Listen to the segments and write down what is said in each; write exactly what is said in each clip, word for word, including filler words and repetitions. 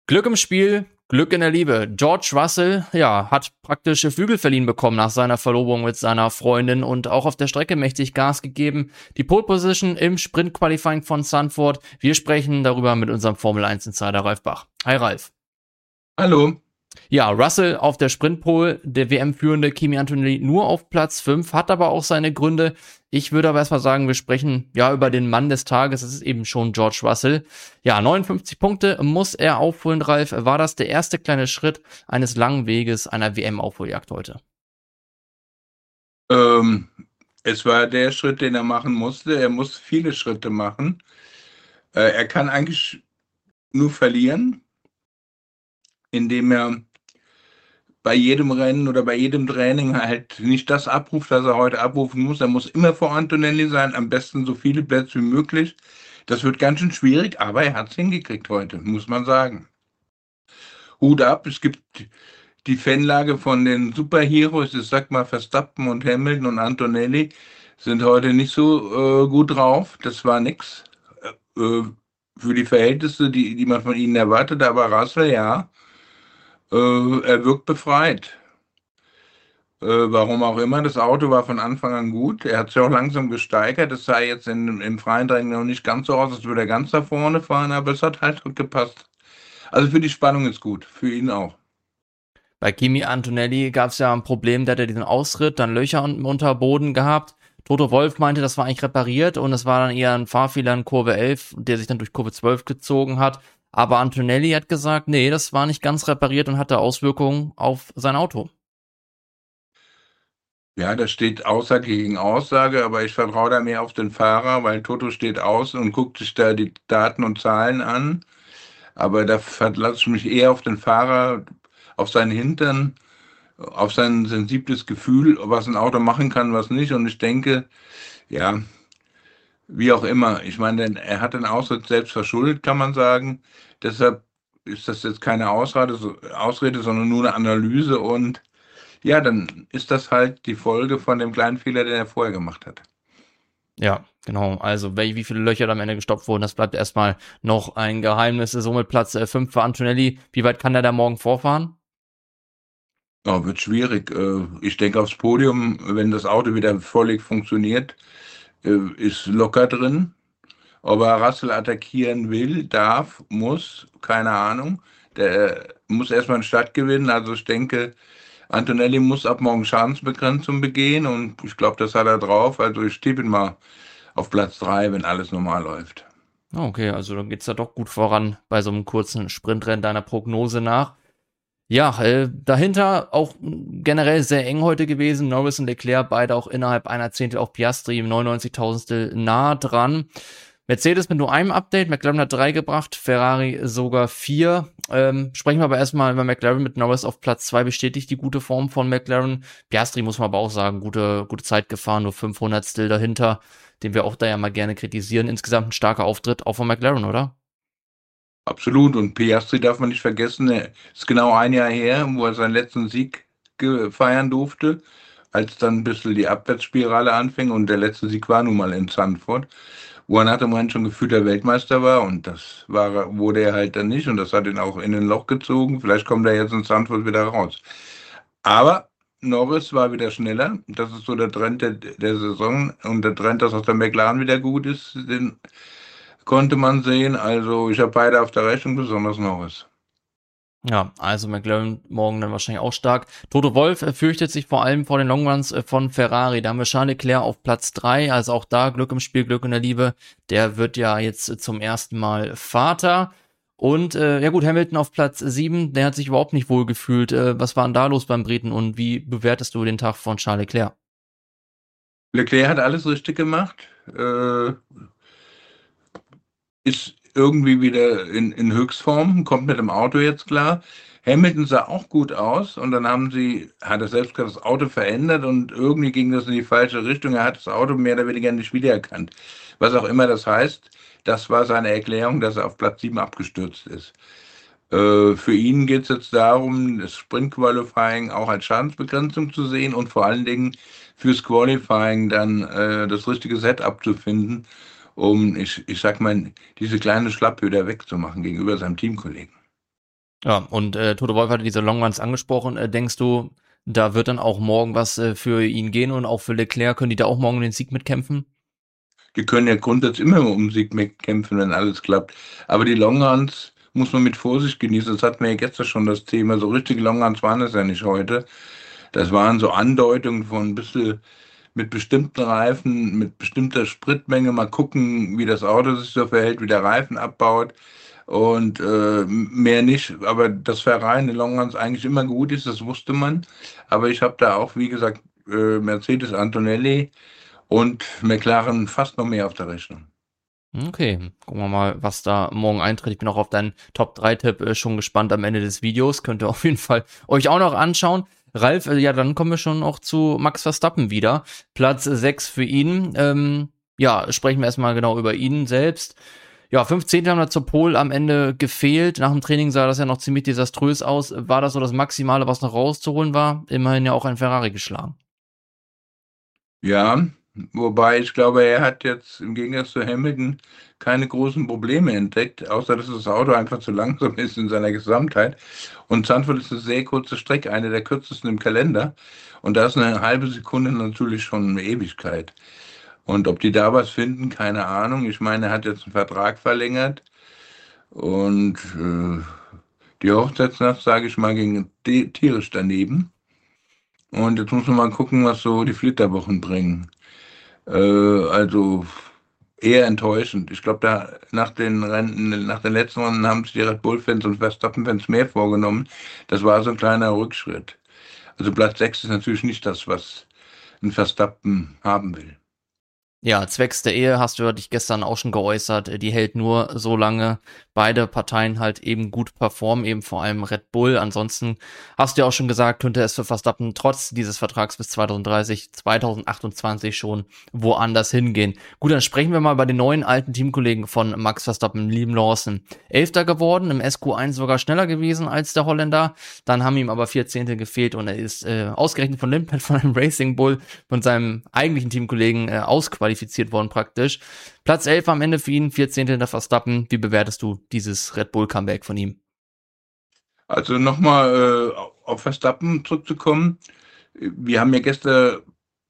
Glück im Spiel, Glück in der Liebe. George Russell, ja, hat praktische Flügel verliehen bekommen nach seiner Verlobung mit seiner Freundin und auch auf der Strecke mächtig Gas gegeben. Die Pole Position im Sprint-Qualifying von Zandvoort. Wir sprechen darüber mit unserem Formel eins Insider Ralf Bach. Hi Ralf. Hallo. Ja, Russell auf der Sprintpole, der W M-führende Kimi Antonelli nur auf Platz fünf, hat aber auch seine Gründe. Ich würde aber erstmal sagen, wir sprechen ja über den Mann des Tages, das ist eben schon George Russell. Ja, neunundfünfzig Punkte muss er aufholen, Ralf. War das der erste kleine Schritt eines langen Weges einer W M-Aufholjagd heute? Ähm, es war der Schritt, den er machen musste. Er muss viele Schritte machen. Äh, er kann eigentlich nur verlieren, indem er bei jedem Rennen oder bei jedem Training halt nicht das abruft, was er heute abrufen muss. Er muss immer vor Antonelli sein, am besten so viele Plätze wie möglich. Das wird ganz schön schwierig, aber er hat es hingekriegt heute, muss man sagen. Hut ab, es gibt die Fanlage von den Superheroes, ich sag mal Verstappen und Hamilton und Antonelli, sind heute nicht so äh, gut drauf. Das war nix äh, für die Verhältnisse, die, die man von ihnen erwartet. Aber Russell, ja, äh, er wirkt befreit. Äh, warum auch immer, das Auto war von Anfang an gut. Er hat sich auch langsam gesteigert. Es sah jetzt in, im freien Drängen noch nicht ganz so aus, als würde er ganz da vorne fahren, aber es hat halt gepasst. Also für die Spannung ist gut, für ihn auch. Bei Kimi Antonelli gab es ja ein Problem, der hatte diesen Ausritt, dann Löcher unten unter Boden gehabt. Toto Wolff meinte, das war eigentlich repariert und es war dann eher ein Fahrfehler in Kurve elf, der sich dann durch Kurve zwölf gezogen hat. Aber Antonelli hat gesagt, nee, das war nicht ganz repariert und hatte Auswirkungen auf sein Auto. Ja, das steht Aussage gegen Aussage, aber ich vertraue da mehr auf den Fahrer, weil Toto steht außen und guckt sich da die Daten und Zahlen an. Aber da verlasse ich mich eher auf den Fahrer, auf seinen Hintern, auf sein sensibles Gefühl, was ein Auto machen kann, was nicht. Und ich denke, ja, wie auch immer. Ich meine, er hat den Ausritt selbst verschuldet, kann man sagen. Deshalb ist das jetzt keine Ausrede, Ausrede, sondern nur eine Analyse. Und ja, dann ist das halt die Folge von dem kleinen Fehler, den er vorher gemacht hat. Ja, genau. Also, wie wie viele Löcher da am Ende gestopft wurden, das bleibt erstmal noch ein Geheimnis. Somit Platz äh, fünf für Antonelli. Wie weit kann der da morgen vorfahren? Ja, wird schwierig. Äh, Ich denke aufs Podium, wenn das Auto wieder völlig funktioniert, äh, ist locker drin. Ob er Russell attackieren will, darf, muss, keine Ahnung. Der muss erstmal einen Start gewinnen. Also ich denke, Antonelli muss ab morgen Schadensbegrenzung begehen und ich glaube, das hat er drauf. Also ich tippe ihn mal auf Platz drei, wenn alles normal läuft. Ah, okay, also dann geht's da doch gut voran bei so einem kurzen Sprintrennen deiner Prognose nach. Ja, äh, dahinter auch generell sehr eng heute gewesen. Norris und Leclerc beide auch innerhalb einer Zehntel, auch Piastri im neunundneunzigtausendstel nah dran. Mercedes mit nur einem Update, McLaren hat drei gebracht, Ferrari sogar vier. Ähm, sprechen wir aber erstmal über McLaren mit Norris auf Platz zwei, bestätigt die gute Form von McLaren. Piastri muss man aber auch sagen, gute, gute Zeit gefahren, nur fünfhundertstel dahinter, den wir auch da ja mal gerne kritisieren. Insgesamt ein starker Auftritt auch von McLaren, oder? Absolut. Und Piastri darf man nicht vergessen, er ist genau ein Jahr her, wo er seinen letzten Sieg ge- feiern durfte, als dann ein bisschen die Abwärtsspirale anfing. Und der letzte Sieg war nun mal in Zandvoort, wo er nach dem Rennen schon gefühlter Weltmeister war. Und das war, er- wurde er halt dann nicht. Und das hat ihn auch in ein Loch gezogen. Vielleicht kommt er jetzt in Zandvoort wieder raus. Aber Norris war wieder schneller. Das ist so der Trend der, der Saison. Und der Trend, dass auch der McLaren wieder gut ist, den konnte man sehen. Also ich habe beide auf der Rechnung, besonders Norris. Ja, also McLaren morgen dann wahrscheinlich auch stark. Toto Wolff äh, fürchtet sich vor allem vor den Longruns äh, von Ferrari. Da haben wir Charles Leclerc auf Platz drei, also auch da Glück im Spiel, Glück in der Liebe. Der wird ja jetzt äh, zum ersten Mal Vater. Und äh, ja gut, Hamilton auf Platz sieben, der hat sich überhaupt nicht wohl gefühlt. Äh, was war denn da los beim Briten und wie bewertest du den Tag von Charles Leclerc? Leclerc hat alles richtig gemacht, äh, ist irgendwie wieder in, in Höchstform, kommt mit dem Auto jetzt klar. Hamilton sah auch gut aus und dann haben sie, hat er selbst gesagt, das Auto verändert und irgendwie ging das in die falsche Richtung. Er hat das Auto mehr oder weniger nicht wiedererkannt. Was auch immer das heißt, das war seine Erklärung, dass er auf Platz sieben abgestürzt ist. Äh, für ihn geht es jetzt darum, das Sprint Qualifying auch als Schadensbegrenzung zu sehen und vor allen Dingen fürs Qualifying dann äh, das richtige Setup zu finden, um, ich, ich sag mal, diese kleine Schlapphöhe da wegzumachen gegenüber seinem Teamkollegen. Ja, und äh, Toto Wolff hatte diese Longruns angesprochen. Äh, denkst du, da wird dann auch morgen was äh, für ihn gehen und auch für Leclerc? Können die da auch morgen um den Sieg mitkämpfen? Die können ja grundsätzlich immer um Sieg mitkämpfen, wenn alles klappt. Aber die Longruns muss man mit Vorsicht genießen. Das hatten wir ja gestern schon das Thema. So richtige Longruns waren das ja nicht heute. Das waren so Andeutungen von ein bisschen mit bestimmten Reifen, mit bestimmter Spritmenge. Mal gucken, wie das Auto sich so verhält, wie der Reifen abbaut. Und äh, mehr nicht. Aber dass Ferrari in den Longruns eigentlich immer gut ist, das wusste man. Aber ich habe da auch, wie gesagt, äh, Mercedes Antonelli und McLaren fast noch mehr auf der Rechnung. Okay, gucken wir mal, was da morgen eintritt. Ich bin auch auf deinen Top drei Tipp äh, schon gespannt am Ende des Videos. Könnt ihr auf jeden Fall euch auch noch anschauen. Ralf, äh, ja, dann kommen wir schon auch zu Max Verstappen wieder. Platz sechs für ihn. Ähm, ja, sprechen wir erstmal genau über ihn selbst. Ja, fünf Zehntel haben da zur Pole am Ende gefehlt. Nach dem Training sah das ja noch ziemlich desaströs aus. War das so das Maximale, was noch rauszuholen war? Immerhin ja auch ein Ferrari geschlagen. Ja, wobei ich glaube, er hat jetzt im Gegensatz zu Hamilton keine großen Probleme entdeckt, außer dass das Auto einfach zu langsam ist in seiner Gesamtheit. Und Zandvoort ist eine sehr kurze Strecke, eine der kürzesten im Kalender. Und da ist eine halbe Sekunde natürlich schon eine Ewigkeit. Und ob die da was finden, keine Ahnung. Ich meine, er hat jetzt einen Vertrag verlängert und äh, die Hochzeitsnacht, sage ich mal, ging di- tierisch daneben. Und jetzt muss man mal gucken, was so die Flitterwochen bringen. Äh, also eher enttäuschend. Ich glaube, da nach den Rennen, nach den letzten Rennen haben sich die Red Bull-Fans und Verstappen-Fans mehr vorgenommen. Das war so ein kleiner Rückschritt. Also Platz sechs ist natürlich nicht das, was ein Verstappen haben will. Ja, zwecks der Ehe hast du ja dich gestern auch schon geäußert. Die hält nur, solange beide Parteien halt eben gut performen, eben vor allem Red Bull. Ansonsten hast du ja auch schon gesagt, könnte es für Verstappen trotz dieses Vertrags bis zwanzig dreißig, zwanzig achtundzwanzig schon woanders hingehen. Gut, dann sprechen wir mal bei den neuen alten Teamkollegen von Max Verstappen, Liam Lawson. Elfter geworden, im S Q eins sogar schneller gewesen als der Holländer. Dann haben ihm aber vier Zehntel gefehlt und er ist äh, ausgerechnet von Limpert, von einem Racing Bull, von seinem eigentlichen Teamkollegen äh, ausqualifiziert worden praktisch. Platz elf am Ende für ihn, vier Zehntel hinter Verstappen. Wie bewertest du dieses Red Bull Comeback von ihm? Also nochmal äh, auf Verstappen zurückzukommen. Wir haben ja gestern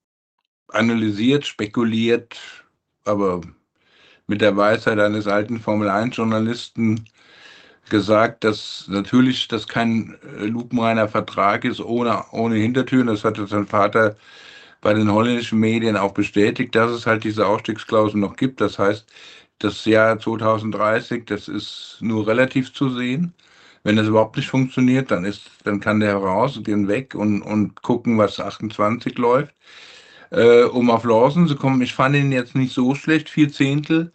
analysiert, spekuliert, aber mit der Weisheit eines alten Formel eins Journalisten gesagt, dass natürlich das kein äh, lupenreiner Vertrag ist ohne, ohne Hintertüren. Das hatte sein Vater bei den holländischen Medien auch bestätigt, dass es halt diese Ausstiegsklausel noch gibt. Das heißt, das Jahr zwanzig dreißig, das ist nur relativ zu sehen. Wenn das überhaupt nicht funktioniert, dann ist, dann kann der raus, gehen weg und, und gucken, was achtundzwanzig läuft. Äh, um auf Lawson zu kommen, ich fand ihn jetzt nicht so schlecht. Vier Zehntel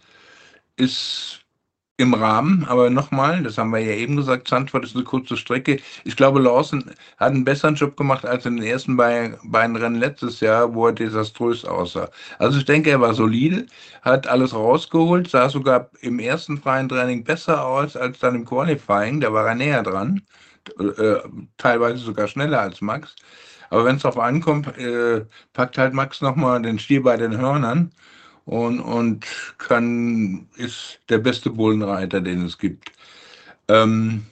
ist im Rahmen, aber nochmal, das haben wir ja eben gesagt, Zandvoort ist eine kurze Strecke. Ich glaube, Lawson hat einen besseren Job gemacht als in den ersten bei- beiden Rennen letztes Jahr, wo er desaströs aussah. Also ich denke, er war solide, hat alles rausgeholt, sah sogar im ersten freien Training besser aus als dann im Qualifying, da war er näher dran, äh, teilweise sogar schneller als Max. Aber wenn es darauf ankommt, äh, packt halt Max nochmal den Stier bei den Hörnern und, und kann, ist der beste Bullenreiter, den es gibt. Ähm,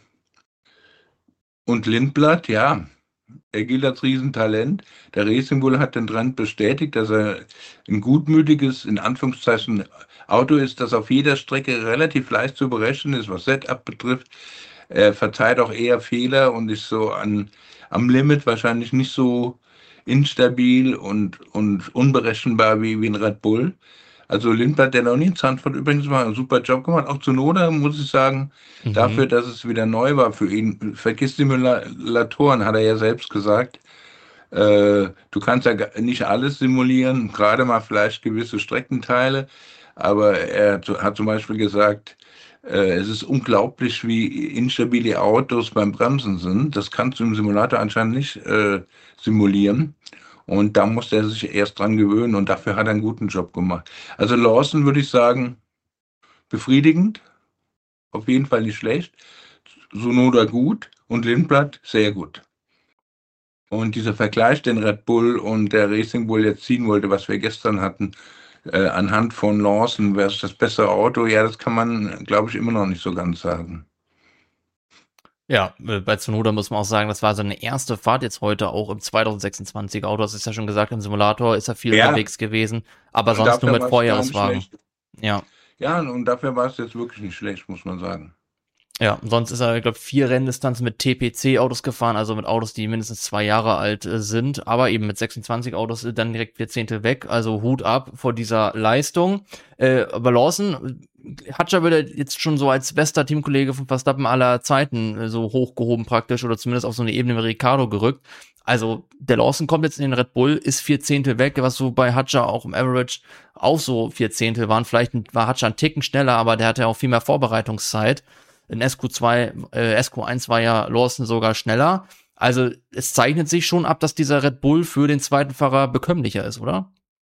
und Lindblad, ja, er gilt als Riesentalent. Der Racing Bull hat den Trend bestätigt, dass er ein gutmütiges, in Anführungszeichen, Auto ist, das auf jeder Strecke relativ leicht zu berechnen ist, was Setup betrifft. Er verzeiht auch eher Fehler und ist so an, am Limit wahrscheinlich nicht so instabil und, und unberechenbar wie, wie ein Red Bull. Also Lindblad, der noch nie in Zandvoort übrigens mal einen super Job gemacht. Auch Tsunoda, muss ich sagen, dafür, Mhm. dass es wieder neu war für ihn. Vergiss die Simulatoren, hat er ja selbst gesagt. Äh, du kannst ja ga- nicht alles simulieren, gerade mal vielleicht gewisse Streckenteile. Aber er zu- hat zum Beispiel gesagt, äh, es ist unglaublich, wie instabile Autos beim Bremsen sind. Das kannst du im Simulator anscheinend nicht äh, simulieren. Und da musste er sich erst dran gewöhnen und dafür hat er einen guten Job gemacht. Also Lawson würde ich sagen, befriedigend, auf jeden Fall nicht schlecht. Sonoda gut und Lindblad sehr gut. Und dieser Vergleich, den Red Bull und der Racing Bull jetzt ziehen wollte, was wir gestern hatten, äh, anhand von Lawson, wer ist das bessere Auto, ja, das kann man, glaube ich, immer noch nicht so ganz sagen. Ja, äh, bei Tsunoda muss man auch sagen, das war seine erste Fahrt jetzt heute auch im zweitausendsechsundzwanziger Auto. Das ist ja schon gesagt, im Simulator ist er viel Ja, unterwegs gewesen, aber und sonst nur dafür mit war es gar nicht Vorjahreswagen. schlecht. Ja. Ja, und dafür war es jetzt wirklich nicht schlecht, muss man sagen. Ja, sonst ist er, ich glaube, vier Renndistanzen mit T P C-Autos gefahren, also mit Autos, die mindestens zwei Jahre alt äh, sind, aber eben mit sechsundzwanzig Autos äh, dann direkt vier Zehntel weg, also Hut ab vor dieser Leistung. Äh, aber Lawson, äh, Hadjar wird er jetzt schon so als bester Teamkollege von Verstappen aller Zeiten äh, so hochgehoben praktisch oder zumindest auf so eine Ebene mit Ricardo gerückt. Also der Lawson kommt jetzt in den Red Bull, ist vier Zehntel weg, was so bei Hadjar auch im Average auch so vier Zehntel waren. Vielleicht war Hadjar einen Ticken schneller, aber der hatte auch viel mehr Vorbereitungszeit. In S Q zwei, äh, S Q eins war ja Lawson sogar schneller. Also es zeichnet sich schon ab, dass dieser Red Bull für den zweiten Fahrer bekömmlicher ist, oder?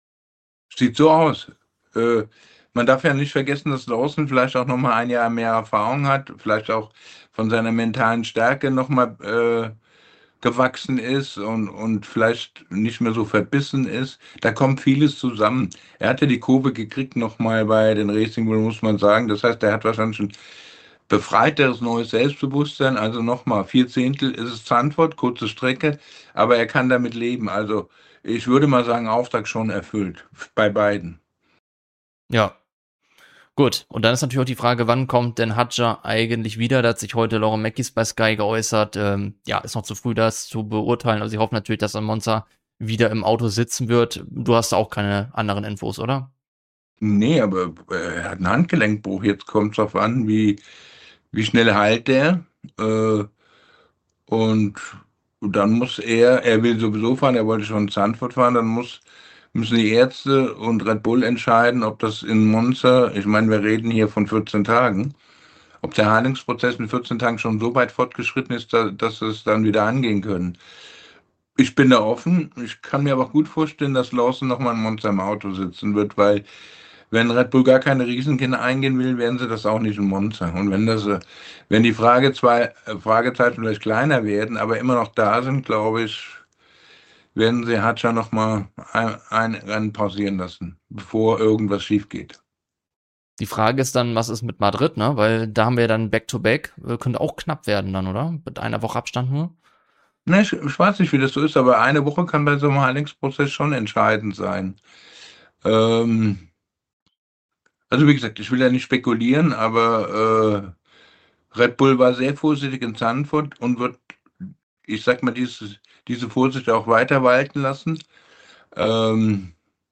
Sieht so aus. Äh, man darf ja nicht vergessen, dass Lawson vielleicht auch noch mal ein Jahr mehr Erfahrung hat, vielleicht auch von seiner mentalen Stärke noch mal äh, gewachsen ist und, und vielleicht nicht mehr so verbissen ist. Da kommt vieles zusammen. Er hatte die Kurve gekriegt noch mal bei den Racing Bull, muss man sagen. Das heißt, er hat wahrscheinlich schon befreiteres neues Selbstbewusstsein. Also nochmal, vier Zehntel ist es Zandvoort, kurze Strecke, aber er kann damit leben. Also ich würde mal sagen, Auftrag schon erfüllt bei beiden. Ja, gut. Und dann ist natürlich auch die Frage, wann kommt denn Hadjar eigentlich wieder? Da hat sich heute Lauren Mackies bei Sky geäußert. Ähm, ja, ist noch zu früh, das zu beurteilen. Also ich hoffe natürlich, dass er Monza wieder im Auto sitzen wird. Du hast auch keine anderen Infos, oder? Nee, aber äh, er hat einen Handgelenkbruch. Jetzt kommt es darauf an, wie, wie schnell heilt der. Äh, und dann muss er, er will sowieso fahren, er wollte schon in Zandvoort fahren, dann muss, müssen die Ärzte und Red Bull entscheiden, ob das in Monza, ich meine, wir reden hier von vierzehn Tagen, ob der Heilungsprozess in vierzehn Tagen schon so weit fortgeschritten ist, da, dass es dann wieder angehen können. Ich bin da offen. Ich kann mir aber auch gut vorstellen, dass Lawson nochmal in Monza im Auto sitzen wird, weil wenn Red Bull gar keine Riesenkinder eingehen will, werden sie das auch nicht in Monza. Und wenn das, äh, wenn die Frage zwei, äh, Fragezeichen vielleicht kleiner werden, aber immer noch da sind, glaube ich, werden sie Hadjar nochmal ein, ein Rennen pausieren lassen, bevor irgendwas schief geht. Die Frage ist dann, was ist mit Madrid, ne? Weil da haben wir dann Back-to-Back. Äh, könnte auch knapp werden dann, oder? Mit einer Woche Abstand nur. Ne, ich, ich weiß nicht, wie das so ist, aber eine Woche kann bei so einem Heilungsprozess schon entscheidend sein. Ähm, also wie gesagt, ich will ja nicht spekulieren, aber äh, Red Bull war sehr vorsichtig in Zandvoort und wird, ich sag mal, dieses, diese Vorsicht auch weiter walten lassen. Ähm,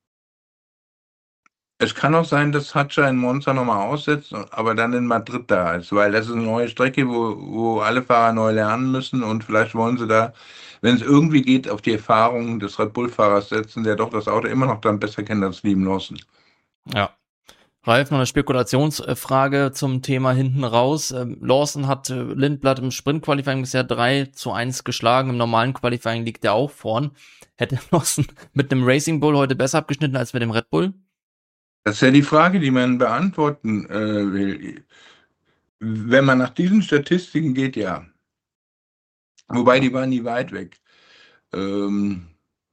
es kann auch sein, dass Hadjar in Monza nochmal aussetzt, aber dann in Madrid da ist, weil das ist eine neue Strecke, wo, wo alle Fahrer neu lernen müssen und vielleicht wollen sie da, wenn es irgendwie geht, auf die Erfahrung des Red Bull-Fahrers setzen, der doch das Auto immer noch dann besser kennt als Liam Lawson. Ja. Ralf, noch eine Spekulationsfrage zum Thema hinten raus. Ähm, Lawson hat äh, Lindblad im Sprint-Qualifying bisher drei zu eins geschlagen. Im normalen Qualifying liegt er auch vorn. Hätte Lawson mit einem Racing Bull heute besser abgeschnitten als mit dem Red Bull? Das ist ja die Frage, die man beantworten äh, will. Wenn man nach diesen Statistiken geht, ja. Wobei die waren nie weit weg. Ähm,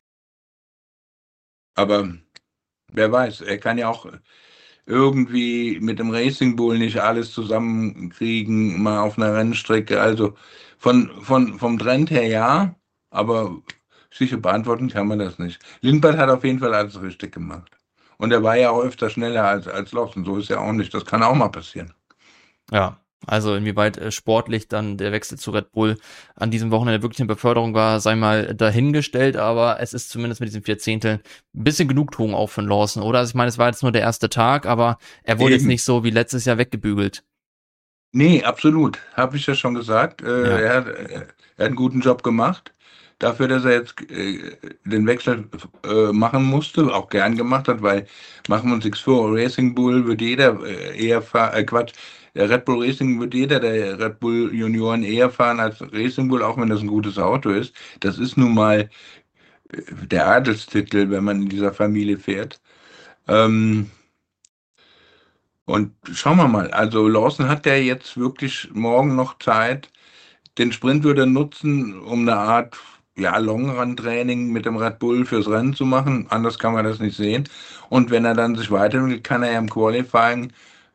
aber wer weiß, er kann ja auch irgendwie mit dem Racing Bull nicht alles zusammenkriegen, mal auf einer Rennstrecke. Also von, von, vom Trend her ja, aber sicher beantworten kann man das nicht. Lindblad hat auf jeden Fall alles richtig gemacht. Und er war ja auch öfter schneller als, als Lawson. So ist ja auch nicht. Das kann auch mal passieren. Ja, also inwieweit äh, sportlich dann der Wechsel zu Red Bull an diesem Wochenende wirklich eine Beförderung war, sei mal dahingestellt, aber es ist zumindest mit diesen vier Zehnteln ein bisschen Genugtuung auch für Lawson, oder? Also ich meine, es war jetzt nur der erste Tag, aber er wurde jetzt Eben. nicht so wie letztes Jahr weggebügelt. Nee, absolut. Habe ich ja schon gesagt. Äh, Ja, er hat, äh, er hat einen guten Job gemacht. Dafür, dass er jetzt äh, den Wechsel äh, machen musste, auch gern gemacht hat, weil machen wir uns nichts vor, Racing Bull wird jeder äh, eher fahren, äh, Quatsch, der Red Bull Racing wird jeder der Red Bull Junioren eher fahren als Racing Bull, auch wenn das ein gutes Auto ist. Das ist nun mal äh, der Adelstitel, wenn man in dieser Familie fährt. Ähm, und schauen wir mal, also Lawson hat ja jetzt wirklich morgen noch Zeit. Den Sprint würde er nutzen, um eine Art ja, Long-Run-Training mit dem Red Bull fürs Rennen zu machen. Anders kann man das nicht sehen. Und wenn er dann sich weiterentwickelt, kann er ja im Qualifying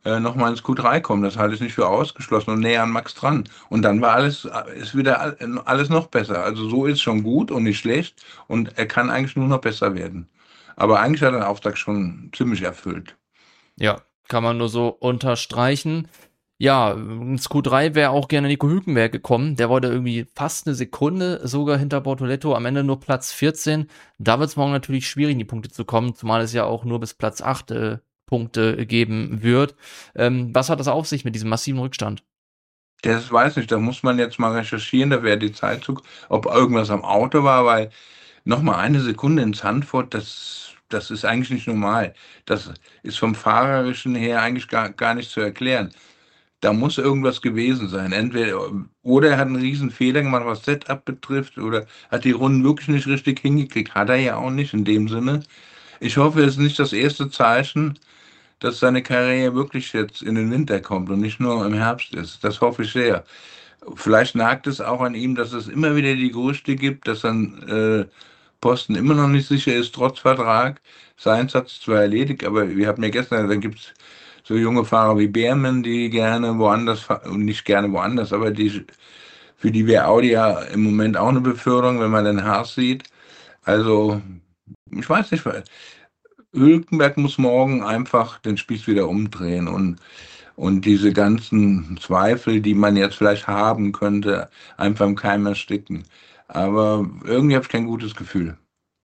äh, nochmal ins Q drei kommen. Das halte ich nicht für ausgeschlossen und näher an Max dran. Und dann war alles, ist wieder alles noch besser. Also so ist schon gut und nicht schlecht und er kann eigentlich nur noch besser werden. Aber eigentlich hat er den Auftrag schon ziemlich erfüllt. Ja, kann man nur so unterstreichen. Ja, ins Q drei wäre auch gerne Nico Hülkenberg gekommen. Der wollte irgendwie fast eine Sekunde sogar hinter Bortoletto, am Ende nur Platz vierzehn. Da wird es morgen natürlich schwierig, in die Punkte zu kommen, zumal es ja auch nur bis Platz acht äh, Punkte geben wird. Ähm, was hat das auf sich mit diesem massiven Rückstand? Das weiß nicht, da muss man jetzt mal recherchieren, da wäre die Zeit zu, ob irgendwas am Auto war, weil nochmal eine Sekunde in Zandvoort, das, das ist eigentlich nicht normal. Das ist vom Fahrerischen her eigentlich gar, gar nicht zu erklären. Da muss irgendwas gewesen sein. Entweder, oder er hat einen riesen Fehler gemacht, was Setup betrifft, oder hat die Runden wirklich nicht richtig hingekriegt. Hat er ja auch nicht in dem Sinne. Ich hoffe, es ist nicht das erste Zeichen, dass seine Karriere wirklich jetzt in den Winter kommt und nicht nur im Herbst ist. Das hoffe ich sehr. Vielleicht nagt es auch an ihm, dass es immer wieder die Gerüchte gibt, dass sein äh, Posten immer noch nicht sicher ist, trotz Vertrag. Seins hat sich zwar erledigt, aber wir hatten ja gestern, dann gibt es so junge Fahrer wie Behrmann, die gerne woanders fahren, und nicht gerne woanders, aber die, für die wäre Audi ja im Moment auch eine Beförderung, wenn man den Haas sieht. Also, ich weiß nicht, Hülkenberg muss morgen einfach den Spieß wieder umdrehen und, und diese ganzen Zweifel, die man jetzt vielleicht haben könnte, einfach im Keim ersticken. Aber irgendwie habe ich kein gutes Gefühl.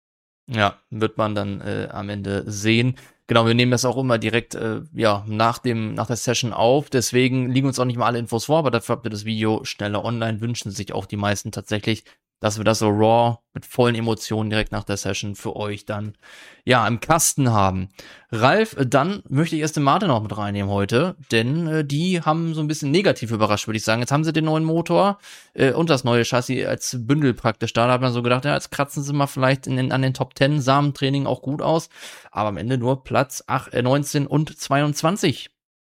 Ja, wird man dann äh, am Ende sehen. Genau, wir nehmen das auch immer direkt äh, ja, nach, dem, nach der Session auf. Deswegen liegen uns auch nicht mal alle Infos vor, aber dafür habt ihr das Video schneller online. Wünschen sich auch die meisten tatsächlich, dass wir das so raw mit vollen Emotionen direkt nach der Session für euch dann ja im Kasten haben. Ralf, dann möchte ich erst den Martin noch mit reinnehmen heute, denn äh, die haben so ein bisschen negativ überrascht, würde ich sagen. Jetzt haben sie den neuen Motor äh, und das neue Chassis als Bündel praktisch da. Da hat man so gedacht, ja, jetzt kratzen sie mal vielleicht in den, an den Top zehn Samentraining auch gut aus, aber am Ende nur Platz acht, äh, neunzehn und zweiundzwanzig.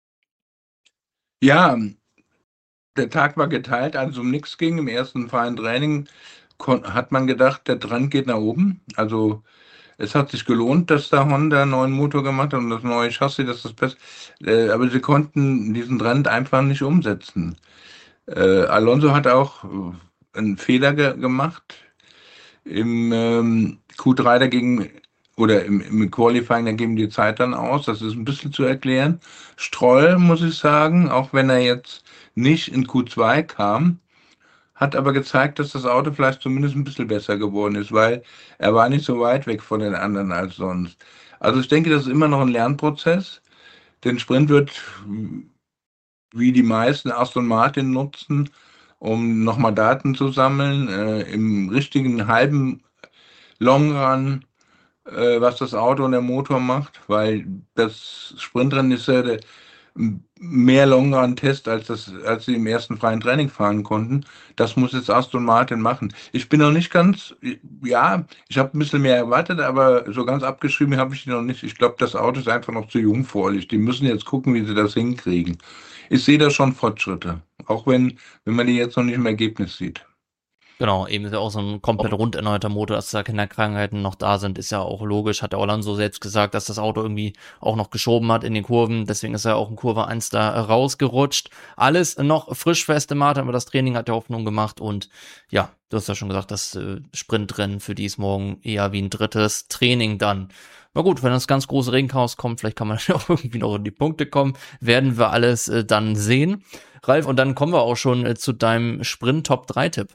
Ja, der Tag war geteilt, als es um nichts ging. Im ersten freien Training kon- hat man gedacht, der Trend geht nach oben. Also es hat sich gelohnt, dass da Honda einen neuen Motor gemacht hat und das neue Chassis, das ist das Beste. Äh, aber sie konnten diesen Trend einfach nicht umsetzen. Äh, Alonso hat auch äh, einen Fehler ge gemacht im ähm, Q drei dagegen oder im, im Qualifying, da geben die Zeit dann aus. Das ist ein bisschen zu erklären. Stroll, muss ich sagen, auch wenn er jetzt nicht in Q zwei kam, hat aber gezeigt, dass das Auto vielleicht zumindest ein bisschen besser geworden ist, weil er war nicht so weit weg von den anderen als sonst. Also ich denke, das ist immer noch ein Lernprozess. Den Sprint wird, wie die meisten, Aston Martin nutzen, um nochmal Daten zu sammeln, äh, im richtigen halben Long Run, äh, was das Auto und der Motor macht, weil das Sprintrennen ist ja der, mehr Long Run Test, als das, als sie im ersten freien Training fahren konnten. Das muss jetzt Aston Martin machen. Ich bin noch nicht ganz, ja, ich habe ein bisschen mehr erwartet, aber so ganz abgeschrieben habe ich die noch nicht. Ich glaube, das Auto ist einfach noch zu jungfräulich. Die müssen jetzt gucken, wie sie das hinkriegen. Ich sehe da schon Fortschritte, auch wenn, wenn man die jetzt noch nicht im Ergebnis sieht. Genau, eben ist ja auch so ein komplett rund erneuerter Motor, dass da Kinderkrankheiten noch da sind, ist ja auch logisch. Hat der Alonso selbst gesagt, dass das Auto irgendwie auch noch geschoben hat in den Kurven. Deswegen ist er auch in Kurve eins da rausgerutscht. Alles noch frisch feste Martin, aber das Training hat ja Hoffnung gemacht. Und ja, du hast ja schon gesagt, das äh, Sprintrennen für dies morgen eher wie ein drittes Training dann. Na gut, wenn das ganz große Regenchaos kommt, vielleicht kann man dann auch irgendwie noch in die Punkte kommen. Werden wir alles äh, dann sehen. Ralf, und dann kommen wir auch schon äh, zu deinem Sprint-Top drei Tipp.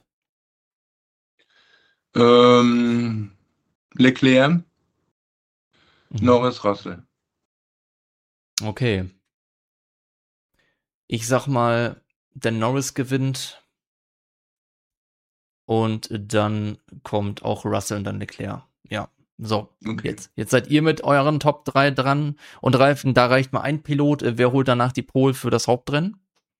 Ähm, Leclerc, Mhm. Norris, Russell. Okay. Ich sag mal, der Norris gewinnt und dann kommt auch Russell und dann Leclerc. Ja, so, Okay. jetzt. Jetzt seid ihr mit euren Top drei dran und Reifen, da reicht mal ein Pilot. Wer holt danach die Pole für das Hauptrennen?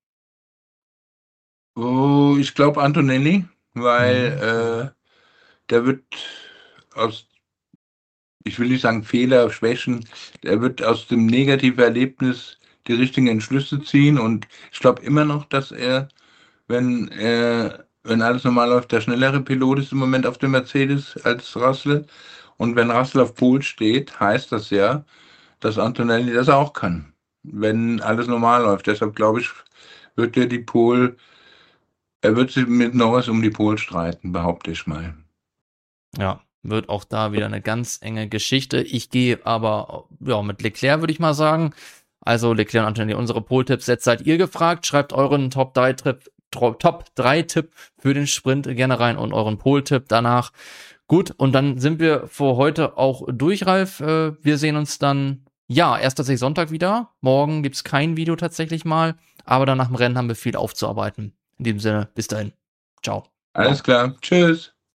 Oh, ich glaube Antonelli, Mhm. weil äh, der wird aus, ich will nicht sagen Fehler, Schwächen, der wird aus dem negativen Erlebnis die richtigen Entschlüsse ziehen und ich glaube immer noch, dass er, wenn er, wenn alles normal läuft, der schnellere Pilot ist im Moment auf dem Mercedes als Russell und wenn Russell auf Pole steht, heißt das ja, dass Antonelli das auch kann. wenn alles normal läuft. Deshalb glaube ich, wird er die Pole, er wird sich mit Norris um die Pole streiten, behaupte ich mal. Ja, wird auch da wieder eine ganz enge Geschichte. Ich gehe aber ja mit Leclerc, würde ich mal sagen. Also Leclerc und Antonelli, unsere Pole-Tipps. Jetzt seid ihr gefragt. Schreibt euren Top drei Tipp, Top drei Tipp für den Sprint gerne rein und euren Pole-Tipp danach. Gut, und dann sind wir für heute auch durch, Ralf. Wir sehen uns dann, ja, erst tatsächlich Sonntag wieder. Morgen gibt's kein Video tatsächlich mal, aber dann nach dem Rennen haben wir viel aufzuarbeiten. In diesem Sinne, bis dahin. Ciao. Alles klar. Tschüss.